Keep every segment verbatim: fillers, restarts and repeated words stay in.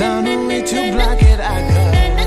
found a way to block it, I go.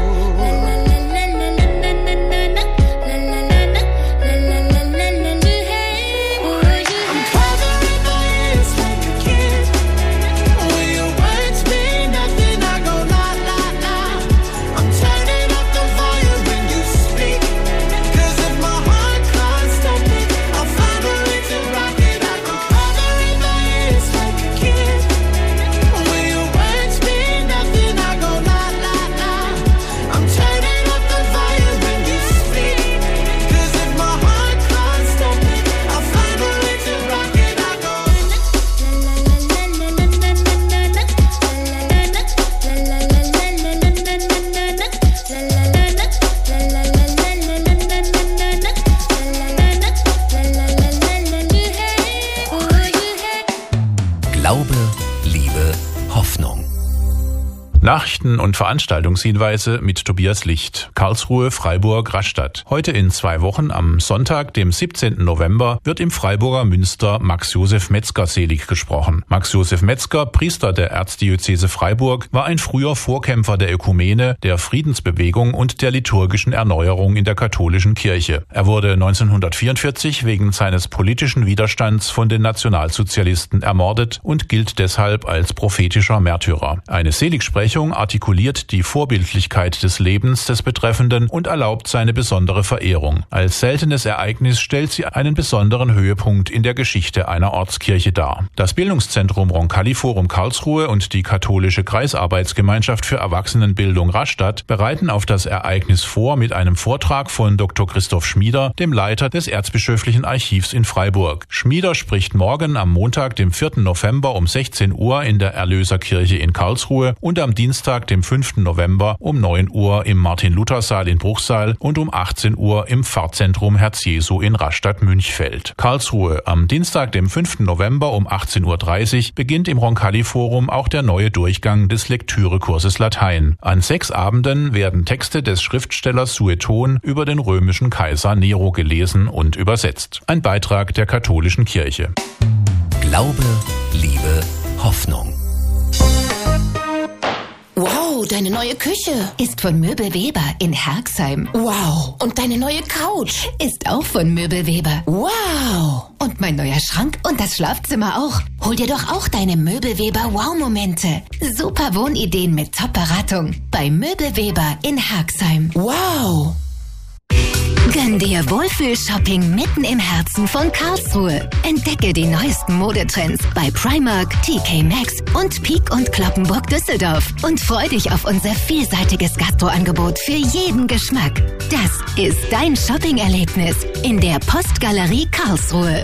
Glaube, Liebe, Hoffnung. Nachrichten und Veranstaltungshinweise mit Tobias Licht. Karlsruhe, Freiburg, Rastatt. Heute in zwei Wochen am Sonntag, dem siebzehnten November, wird im Freiburger Münster Max Josef Metzger selig gesprochen. Max Josef Metzger, Priester der Erzdiözese Freiburg, war ein früher Vorkämpfer der Ökumene, der Friedensbewegung und der liturgischen Erneuerung in der katholischen Kirche. Er wurde neunzehnhundertvierundvierzig wegen seines politischen Widerstands von den Nationalsozialisten ermordet und gilt deshalb als prophetischer Märtyrer. Eine Seligsprechung artikuliert die Vorbildlichkeit des Lebens des Betreffenden und erlaubt seine besondere Verehrung. Als seltenes Ereignis stellt sie einen besonderen Höhepunkt in der Geschichte einer Ortskirche dar. Das Bildungszentrum Roncalli Forum Karlsruhe und die katholische Kreisarbeitsgemeinschaft für Erwachsenenbildung Rastatt bereiten auf das Ereignis vor mit einem Vortrag von Doktor Christoph Schmieder, dem Leiter des Erzbischöflichen Archivs in Freiburg. Schmieder spricht morgen am Montag, dem vierten November um sechzehn Uhr in der Erlöserkirche in Karlsruhe und am Dienstag, dem fünften November um neun Uhr im Martin-Luther-Saal in Bruchsal und um achtzehn Uhr im Pfarrzentrum Herz Jesu in Rastatt-Münchfeld. Karlsruhe. Am Dienstag, dem fünften November um achtzehn Uhr dreißig beginnt im Roncalli Forum auch der neue Durchgang des Lektürekurses Latein. An sechs Abenden werden Texte des Schriftstellers Sueton über den römischen Kaiser Nero gelesen und übersetzt. Ein Beitrag der katholischen Kirche. Glaube, Liebe, Hoffnung. Wow, deine neue Küche ist von Möbel Weber in Herxheim. Wow, und deine neue Couch ist auch von Möbel Weber. Wow. Und mein neuer Schrank und das Schlafzimmer auch. Hol dir doch auch deine Möbel Weber Wow-Momente. Super Wohnideen mit Top-Beratung bei Möbel Weber in Herxheim. Wow. Gönn dir Wohlfühl-Shopping mitten im Herzen von Karlsruhe. Entdecke die neuesten Modetrends bei Primark, T K Maxx und Peek und Cloppenburg Düsseldorf. Und freu dich auf unser vielseitiges Gastroangebot für jeden Geschmack. Das ist dein Shopping-Erlebnis in der Postgalerie Karlsruhe.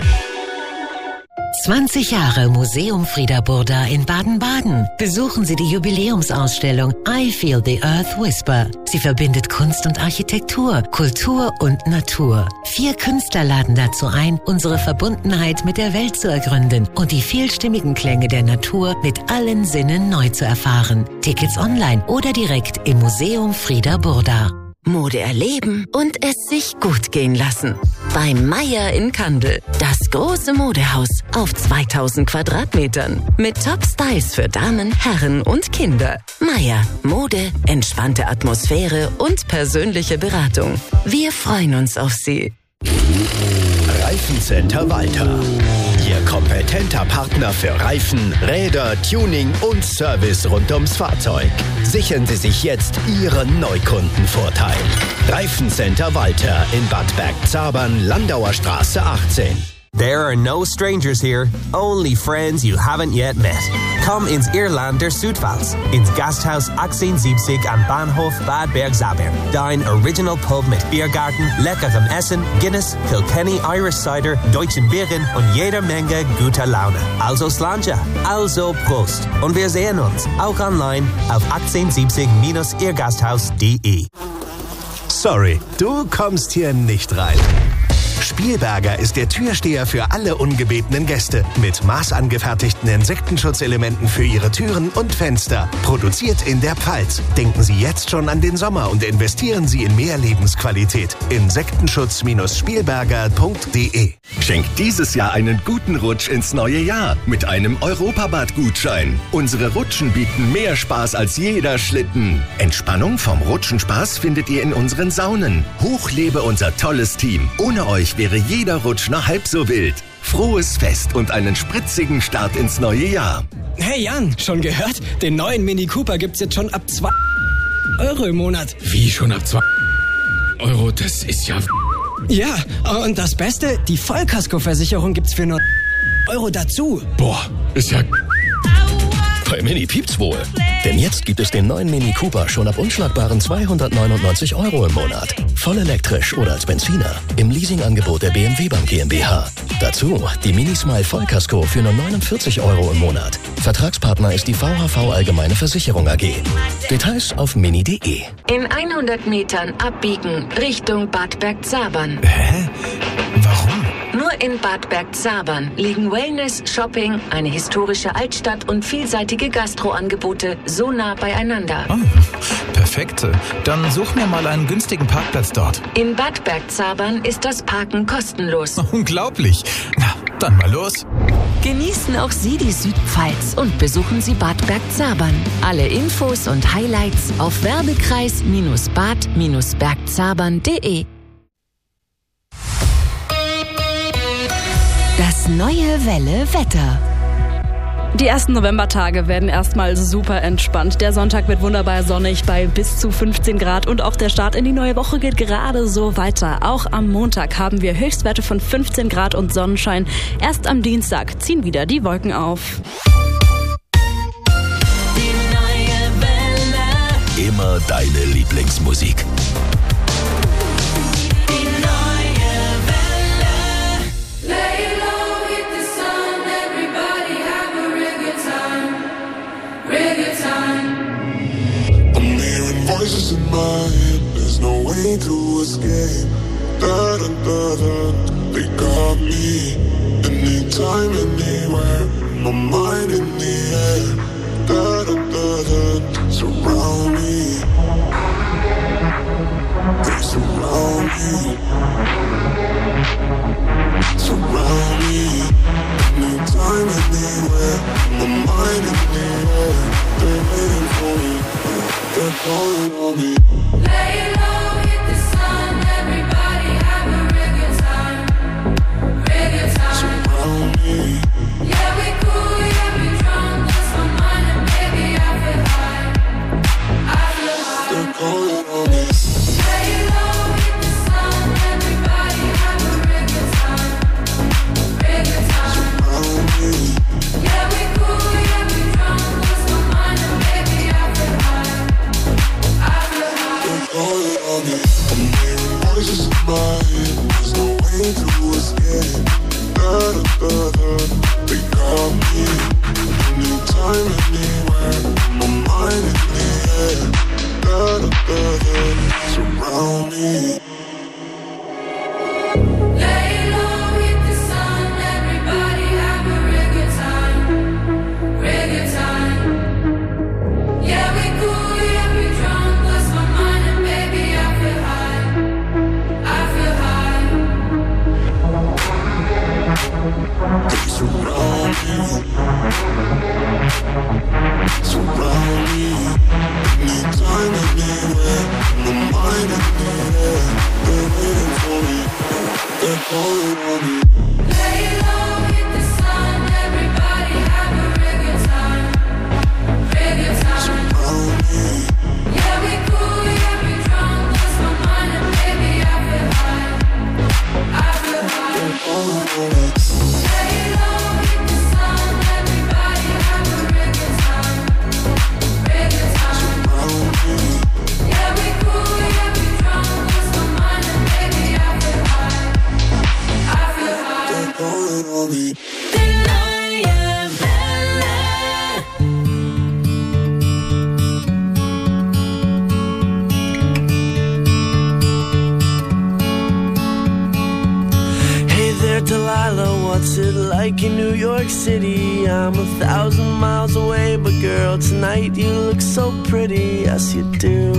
zwanzig Jahre Museum Frieder Burda in Baden-Baden. Besuchen Sie die Jubiläumsausstellung I Feel the Earth Whisper. Sie verbindet Kunst und Architektur, Kultur und Natur. Vier Künstler laden dazu ein, unsere Verbundenheit mit der Welt zu ergründen und die vielstimmigen Klänge der Natur mit allen Sinnen neu zu erfahren. Tickets online oder direkt im Museum Frieder Burda. Mode erleben und es sich gut gehen lassen. Bei Meier in Kandel. Das große Modehaus auf zweitausend Quadratmetern. Mit Top-Styles für Damen, Herren und Kinder. Meier. Mode, entspannte Atmosphäre und persönliche Beratung. Wir freuen uns auf Sie. Reifencenter Walter. Ihr kompetenter Partner für Reifen, Räder, Tuning und Service rund ums Fahrzeug. Sichern Sie sich jetzt Ihren Neukundenvorteil. Reifencenter Walter in Bad Bergzabern, Landauer Straße achtzehn. There are no strangers here, only friends you haven't yet met. Komm ins Irland der Südpfalz, ins Gasthaus achtzehnhundertsiebzig am Bahnhof Bad Bergzabern. Dein Original Pub mit Biergarten, leckerem Essen, Guinness, Kilkenny Irish Cider, deutschen Bieren und jeder Menge guter Laune. Also Slanja, also Prost. Und wir sehen uns auch online auf achtzehnhundertsiebzig ihr gasthaus punkt de. Sorry, du kommst hier nicht rein. Spielberger ist der Türsteher für alle ungebetenen Gäste. Mit maßangefertigten Insektenschutzelementen für Ihre Türen und Fenster. Produziert in der Pfalz. Denken Sie jetzt schon an den Sommer und investieren Sie in mehr Lebensqualität. Insektenschutz-spielberger punkt de. Schenkt dieses Jahr einen guten Rutsch ins neue Jahr mit einem Europabad-Gutschein. Unsere Rutschen bieten mehr Spaß als jeder Schlitten. Entspannung vom Rutschenspaß findet ihr in unseren Saunen. Hoch lebe unser tolles Team. Ohne euch wäre jeder Rutsch noch halb so wild. Frohes Fest und einen spritzigen Start ins neue Jahr. Hey Jan, schon gehört? Den neuen Mini Cooper gibt's jetzt schon ab zwei Euro im Monat. Wie schon ab zwei Euro? Das ist ja... Ja, und das Beste, die Vollkaskoversicherung gibt's für nur Euro dazu. Boah, ist ja... Bei Mini piept's wohl. Denn jetzt gibt es den neuen Mini Cooper schon ab unschlagbaren zweihundertneunundneunzig Euro im Monat. Voll elektrisch oder als Benziner. Im Leasingangebot der B M W Bank GmbH. Dazu die Mini Smile Vollkasko für nur neunundvierzig Euro im Monat. Vertragspartner ist die V H V Allgemeine Versicherung A G. Details auf mini punkt de. In hundert Metern abbiegen Richtung Bad Bergzabern. Hä? Warum? Nur in Bad Bergzabern liegen Wellness, Shopping, eine historische Altstadt und vielseitige Gastroangebote so nah beieinander. Oh, perfekt. Dann such mir mal einen günstigen Parkplatz dort. In Bad Bergzabern ist das Parken kostenlos. Unglaublich. Na, dann mal los. Genießen auch Sie die Südpfalz und besuchen Sie Bad Bergzabern. Alle Infos und Highlights auf werbekreis-bad bergzabern punkt de. Das neue Welle Wetter. Die ersten Novembertage werden erstmal super entspannt. Der Sonntag wird wunderbar sonnig bei bis zu fünfzehn Grad und auch der Start in die neue Woche geht gerade so weiter. Auch am Montag haben wir Höchstwerte von fünfzehn Grad und Sonnenschein. Erst am Dienstag ziehen wieder die Wolken auf. Die neue Welle. Immer deine Lieblingsmusik. Voices in my head, there's no way to escape. Da da da da, they got me. Anytime, anywhere, my mind in the air. Da da da da, surround me. They surround me. Surround me. Anytime, anywhere, my mind in the air. They're waiting for me. They're calling on me. Lay low, hit the sun. Everybody have a real good time. Real good time. Surround me. Yeah, we cool, yeah, we drunk. Lost my mind and baby, I feel high. I feel high. They're calling on me. Lay low, hit the sun. Everybody have a real good time. Real good time. Surround me. Yeah, we cool, yeah, we drunk. Lost my mind and baby, I feel high. I feel high. They're calling on me. City. I'm a thousand miles away, but girl, tonight you look so pretty. Yes, you do.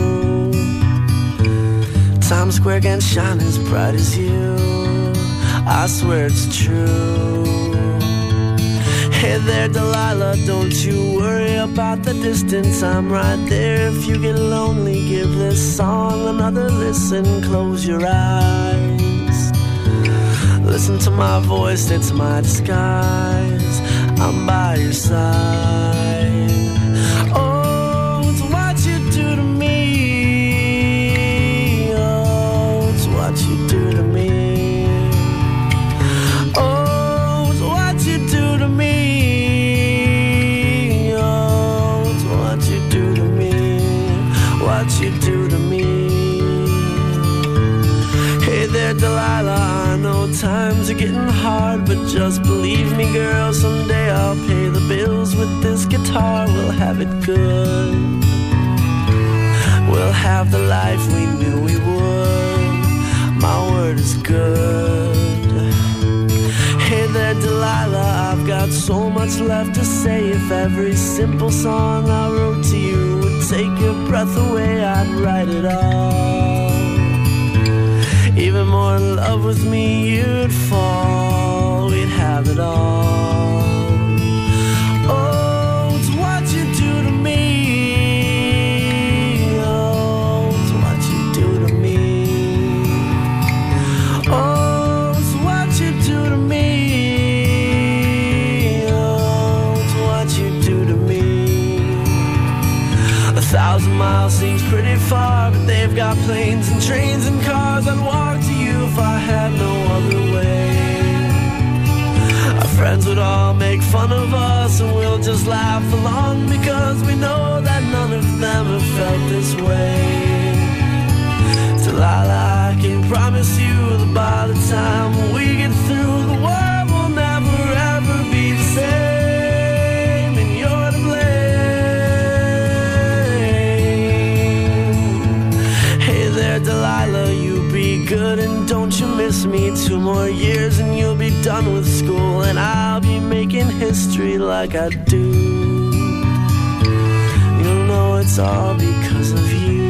Times Square can't shine as bright as you. I swear it's true. Hey there, Delilah, don't you worry about the distance. I'm right there if you get lonely. Give this song another listen. Close your eyes. Listen to my voice, it's my disguise. I'm by your side. Oh, it's what you do to me. Oh, it's what you do to me. Oh, it's what you do to me. Oh, it's what you do to me. What you do to me. Hey there, Delilah, I know times are getting hard, but just believe me, girl, someday I'll pay the bills with this guitar. We'll have it good. We'll have the life we knew we would. My word is good. Hey there, Delilah, I've got so much left to say. If every simple song I wrote to you would take your breath away, I'd write it all. Even more in love with me, you'd fall. We'd have it all. Oh, it's what you do to me. Oh, it's what you do to me. Oh, it's what you do to me. Oh, it's what you do to me. A thousand miles seems pretty far, but they've got planes and trains and cars. I'd walk to you if I had no other way. Our friends would all make fun of us, and we'll just laugh along, because we know that none of them have felt this way. Delilah, I can promise you that by the time we get through, the world will never ever be the same, and you're to blame. Hey there, Delilah, you be good and don't you miss me. Two more years and you'll be done with school, and I'll be making history like I do. You'll know it's all because of you.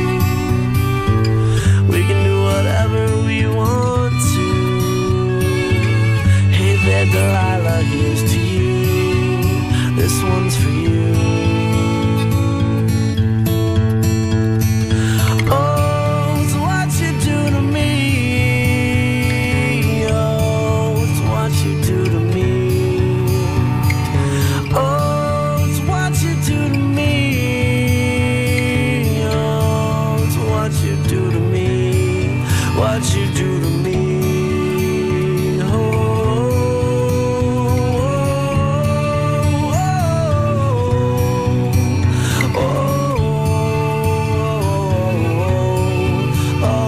We can do whatever we want to. Hey there, Delilah, here's to you. This one's for you. What you do to me. Oh, oh, oh, oh,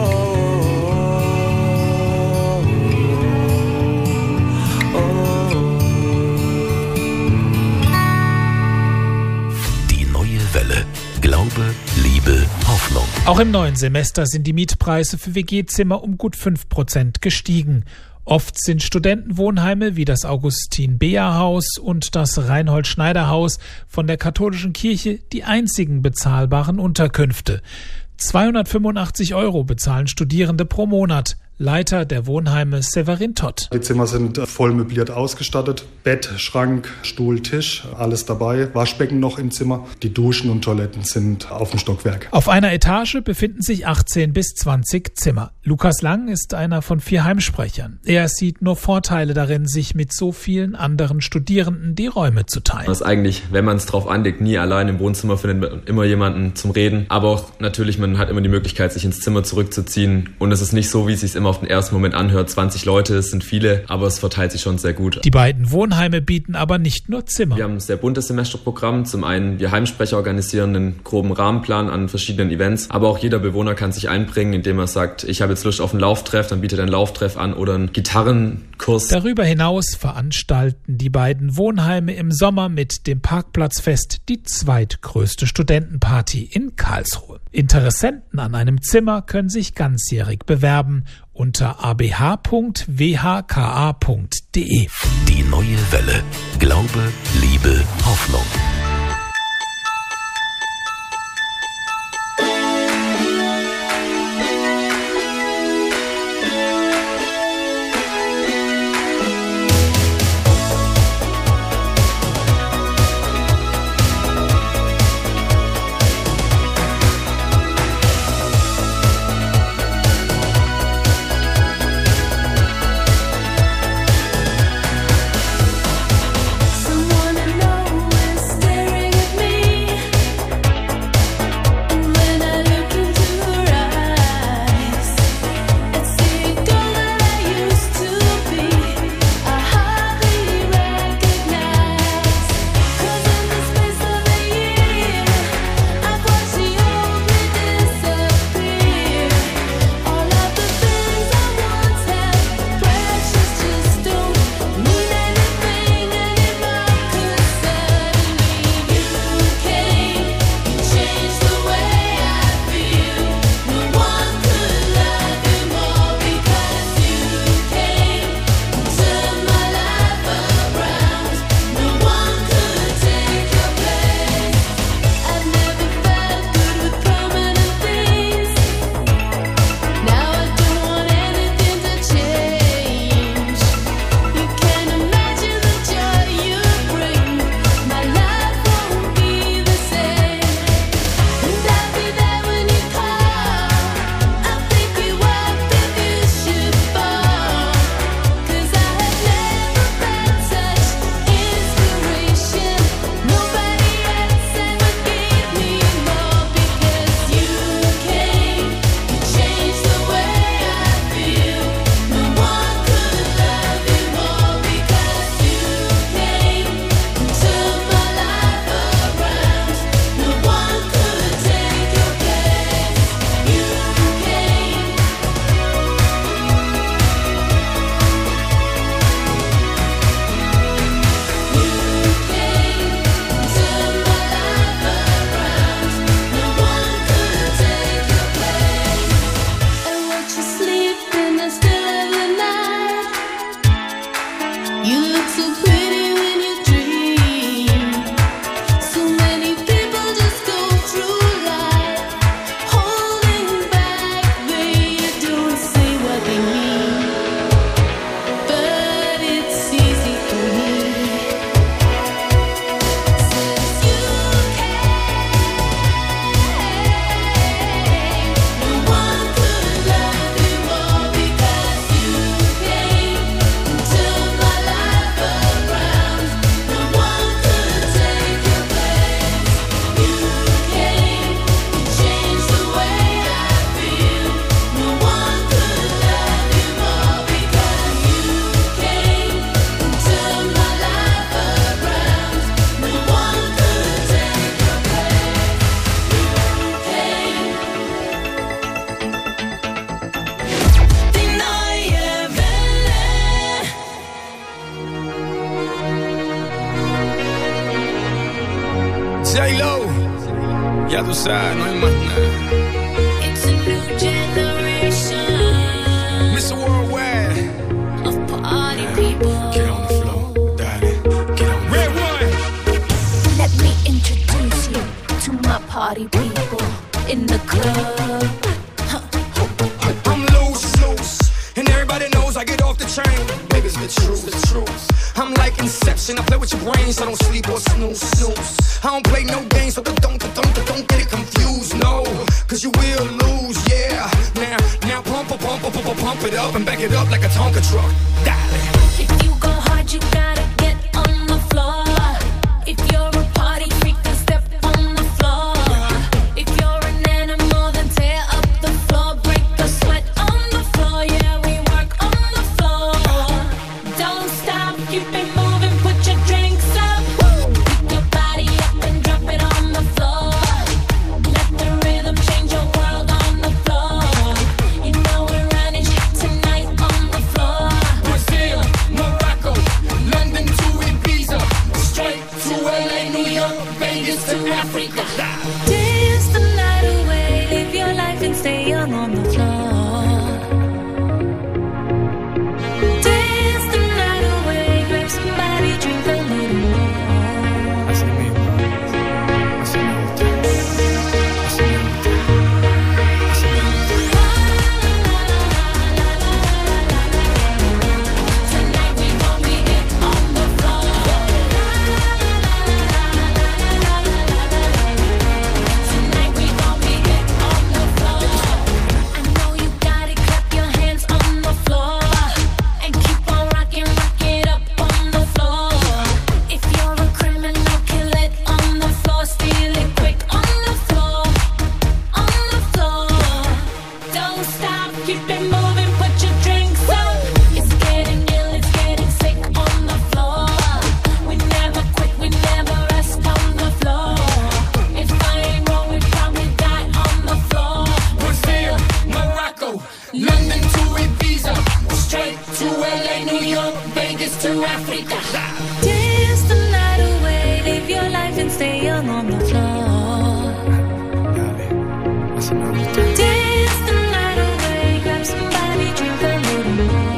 Die neue Welle. Glaube, Liebe, Hoffnung. Auch im neuen Semester sind die Mietpreise für W G-Zimmer um gut fünf Prozent gestiegen. Oft sind Studentenwohnheime wie das Augustin-Beer-Haus und das Reinhold-Schneider-Haus von der katholischen Kirche die einzigen bezahlbaren Unterkünfte. zweihundertfünfundachtzig Euro bezahlen Studierende pro Monat. Leiter der Wohnheime Severin Tott. Die Zimmer sind voll möbliert ausgestattet. Bett, Schrank, Stuhl, Tisch, alles dabei. Waschbecken noch im Zimmer. Die Duschen und Toiletten sind auf dem Stockwerk. Auf einer Etage befinden sich achtzehn bis zwanzig Zimmer. Lukas Lang ist einer von vier Heimsprechern. Er sieht nur Vorteile darin, sich mit so vielen anderen Studierenden die Räume zu teilen. Man ist eigentlich, wenn man es drauf anlegt, nie allein im Wohnzimmer, findet man immer jemanden zum Reden. Aber auch natürlich, man hat immer die Möglichkeit, sich ins Zimmer zurückzuziehen. Und es ist nicht so, wie es sich immer auf den ersten Moment anhört. zwanzig Leute, es sind viele, aber es verteilt sich schon sehr gut. Die beiden Wohnheime bieten aber nicht nur Zimmer. Wir haben ein sehr buntes Semesterprogramm. Zum einen, wir Heimsprecher organisieren einen groben Rahmenplan an verschiedenen Events, aber auch jeder Bewohner kann sich einbringen, indem er sagt, ich habe jetzt Lust auf einen Lauftreff, dann bietet er einen Lauftreff an oder einen Gitarrenkurs. Darüber hinaus veranstalten die beiden Wohnheime im Sommer mit dem Parkplatzfest die zweitgrößte Studentenparty in Karlsruhe. Interessenten an einem Zimmer können sich ganzjährig bewerben unter a b h punkt w h k a punkt d e. Die neue Welle. Glaube, Liebe, Hoffnung. J-Lo, ya tú sabes, no hay más nada. It's a new generation. mister Worldwide. Of party people. Get on the floor, daddy. Get on the Red one. Let me introduce you to my party people in the club. I'm loose, loose, and everybody knows I get off the train. Baby, it's the truth, the truth. I'm like Inception, I play with your brains, so don't sleep or snooze, snooze. I don't play no games, so don't, don't, don't, don't get it confused, no. Cause you will lose, yeah. Now, now pump, pump, pump, pump, pump it up and back it up like a Tonka truck. Darling. If you go hard, you gotta get on the floor. If you're a party freak, then step on the floor. If you're an animal, then tear up the floor. Break the sweat on the floor, yeah, we work on the floor. Don't stop, keep it moving, put your drinks up. Pick your body up and drop it on the floor. Let the rhythm change your world on the floor. You know we're running tonight on the floor. Brazil, Morocco, London to Ibiza, straight to L A, New York, Vegas to Africa. Dance the night away. Africa. Dance the night away, live your life and stay young on the floor. Dance the night away, grab somebody, drink a little more.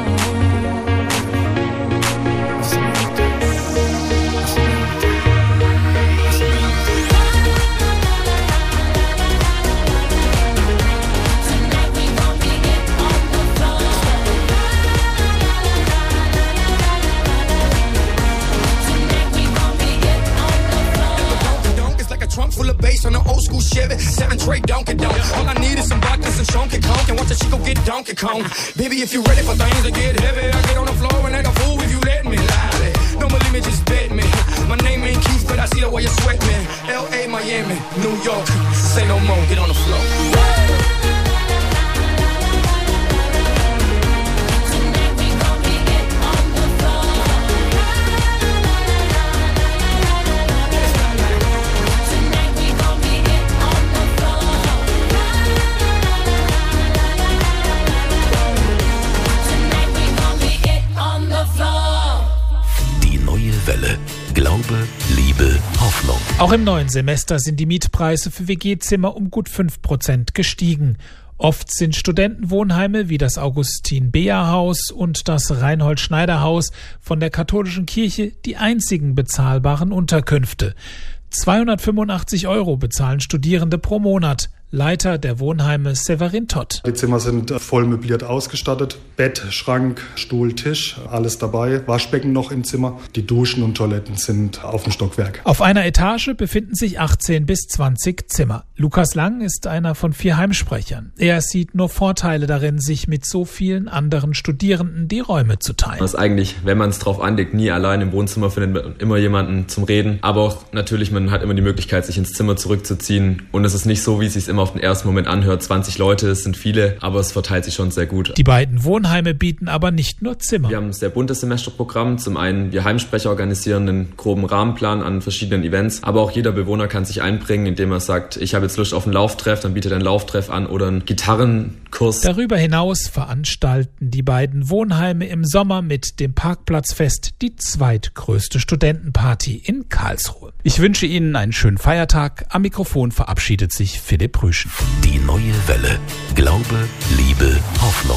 Trunk full of bass on an old school Chevy, seven tray Donkey Donk. All I need is some vodka, some Donkey Kong, and watch a chico get Donkey Kong. Baby, if you ready for things to get heavy, I get on the floor and act a fool if you let me. Lie. Don't believe me, just bet me. My name ain't Keith, but I see the way you sweat me. L A, Miami, New York, say no more, get on the floor. Welle. Glaube, Liebe, Hoffnung. Auch im neuen Semester sind die Mietpreise für W G-Zimmer um gut fünf Prozent gestiegen. Oft sind Studentenwohnheime wie das Augustin-Beer-Haus und das Reinhold-Schneider-Haus von der katholischen Kirche die einzigen bezahlbaren Unterkünfte. zweihundertfünfundachtzig Euro bezahlen Studierende pro Monat. Leiter der Wohnheime Severin Todt. Die Zimmer sind voll möbliert ausgestattet. Bett, Schrank, Stuhl, Tisch, alles dabei. Waschbecken noch im Zimmer. Die Duschen und Toiletten sind auf dem Stockwerk. Auf einer Etage befinden sich achtzehn bis zwanzig Zimmer. Lukas Lang ist einer von vier Heimsprechern. Er sieht nur Vorteile darin, sich mit so vielen anderen Studierenden die Räume zu teilen. Man ist eigentlich, wenn man es drauf anlegt, nie allein im Wohnzimmer, findet man immer jemanden zum Reden. Aber auch natürlich, man hat immer die Möglichkeit, sich ins Zimmer zurückzuziehen. Und es ist nicht so, wie es sich immer auf den ersten Moment anhört. zwanzig Leute, es sind viele, aber es verteilt sich schon sehr gut. Die beiden Wohnheime bieten aber nicht nur Zimmer. Wir haben ein sehr buntes Semesterprogramm. Zum einen, wir Heimsprecher organisieren einen groben Rahmenplan an verschiedenen Events, aber auch jeder Bewohner kann sich einbringen, indem er sagt, ich habe jetzt Lust auf einen Lauftreff, dann bietet er einen Lauftreff an oder einen Gitarrenkurs. Darüber hinaus veranstalten die beiden Wohnheime im Sommer mit dem Parkplatzfest die zweitgrößte Studentenparty in Karlsruhe. Ich wünsche Ihnen einen schönen Feiertag. Am Mikrofon verabschiedet sich Philipp Rüschen. Die neue Welle. Glaube, Liebe, Hoffnung.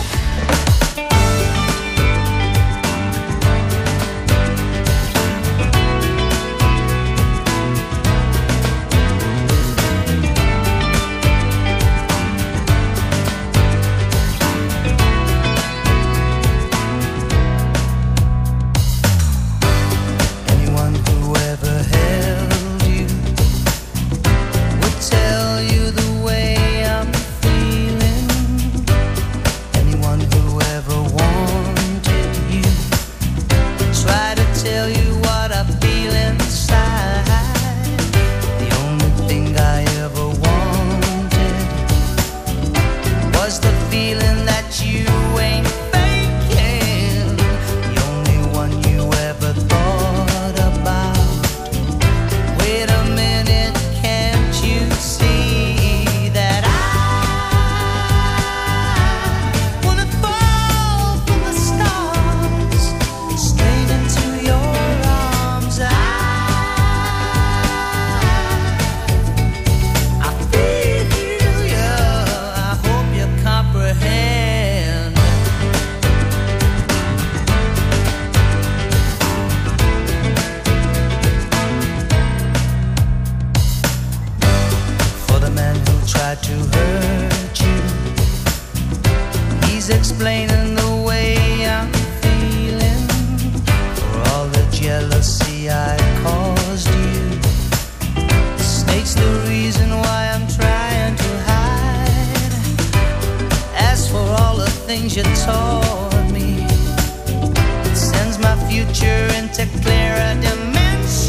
Explaining the way I'm feeling for all the jealousy I caused you. The snake's the reason why I'm trying to hide. As for all the things you taught me, it sends my future into clearer dimensions.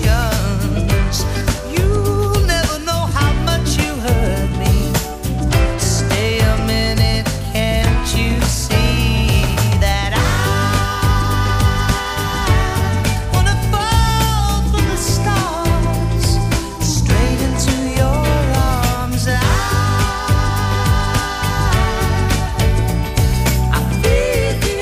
You'll never know how much you hurt me. Stay a minute, can't you see that I wanna fall from the stars straight into your arms? I, I feel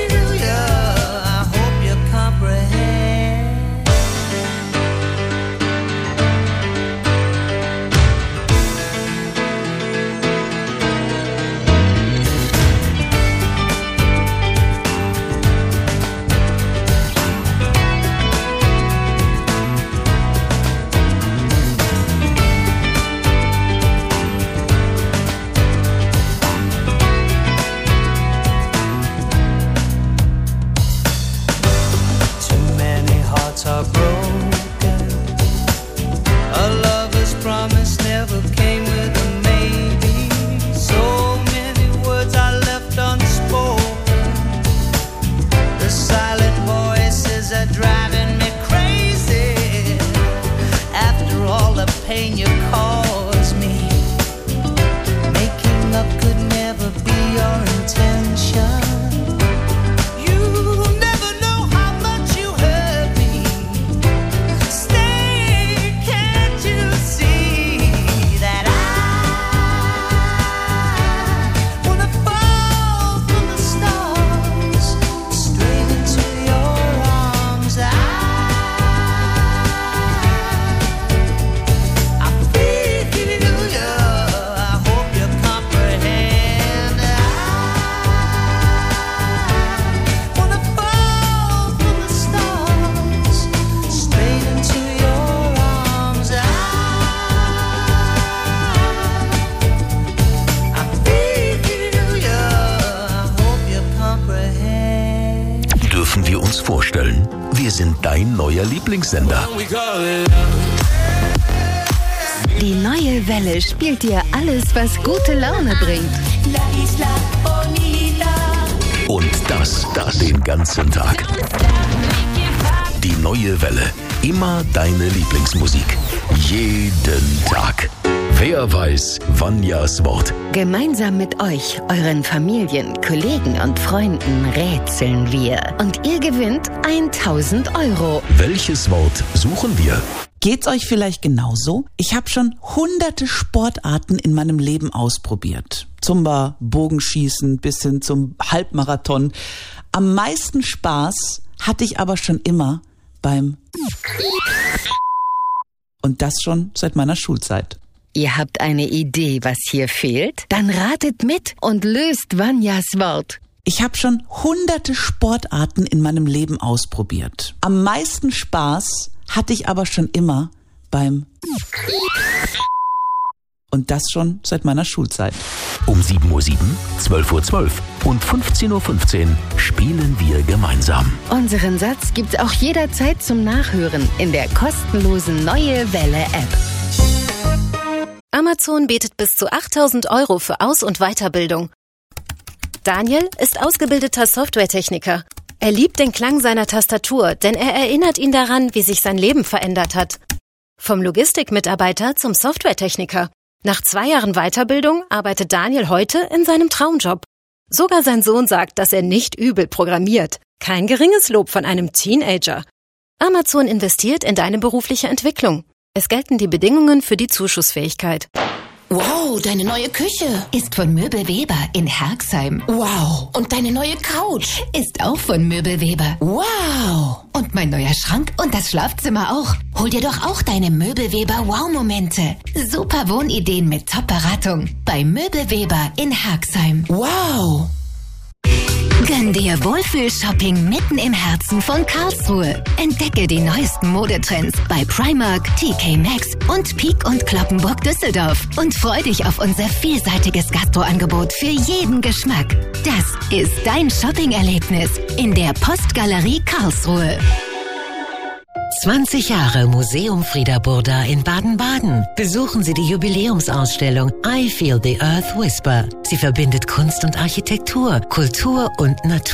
pain you cause me. Making up could never be your intention. You never know how much you hurt me. Stay, can't you see that I wanna fall from the stars straight into your arms? I Dürfen wir uns vorstellen, wir sind dein neuer Lieblingssender. Die neue Welle spielt dir alles, was gute Laune bringt. Und das, das den ganzen Tag. Die neue Welle. Immer deine Lieblingsmusik. Jeden Tag. Wer weiß, Vanjas Wort. Gemeinsam mit euch, euren Familien, Kollegen und Freunden rätseln wir. Und ihr gewinnt tausend Euro. Welches Wort suchen wir? Geht's euch vielleicht genauso? Ich habe schon hunderte Sportarten in meinem Leben ausprobiert. Zumba, Bogenschießen bis hin zum Halbmarathon. Am meisten Spaß hatte ich aber schon immer beim... Und das schon seit meiner Schulzeit. Ihr habt eine Idee, was hier fehlt? Dann ratet mit und löst Vanjas Wort. Ich habe schon hunderte Sportarten in meinem Leben ausprobiert. Am meisten Spaß hatte ich aber schon immer beim... Und das schon seit meiner Schulzeit. Um sieben Uhr sieben, zwölf Uhr zwölf und fünfzehn Uhr fünfzehn spielen wir gemeinsam. Unseren Satz gibt's auch jederzeit zum Nachhören in der kostenlosen Neue Welle App. Amazon bietet bis zu achttausend Euro für Aus- und Weiterbildung. Daniel ist ausgebildeter Softwaretechniker. Er liebt den Klang seiner Tastatur, denn er erinnert ihn daran, wie sich sein Leben verändert hat. Vom Logistikmitarbeiter zum Softwaretechniker. Nach zwei Jahren Weiterbildung arbeitet Daniel heute in seinem Traumjob. Sogar sein Sohn sagt, dass er nicht übel programmiert. Kein geringes Lob von einem Teenager. Amazon investiert in deine berufliche Entwicklung. Es gelten die Bedingungen für die Zuschussfähigkeit. Wow, deine neue Küche Ist von Möbelweber in Herxheim. Wow, und deine neue Couch Ist auch von Möbelweber. Wow. Und mein neuer Schrank und das Schlafzimmer auch. Hol dir doch auch deine Möbelweber Wow-Momente. Super Wohnideen mit Top-Beratung. Bei Möbelweber in Herxheim. Wow. Gönn dir Wohlfühl-Shopping mitten im Herzen von Karlsruhe. Entdecke die neuesten Modetrends bei Primark, T K Maxx und Peek und Cloppenburg Düsseldorf. Und freu dich auf unser vielseitiges Gastroangebot für jeden Geschmack. Das ist dein Shopping-Erlebnis in der Postgalerie Karlsruhe. zwanzig Jahre Museum Frieda Burda in Baden-Baden. Besuchen Sie die Jubiläumsausstellung I Feel the Earth Whisper. Sie verbindet Kunst und Architektur, Kultur und Natur.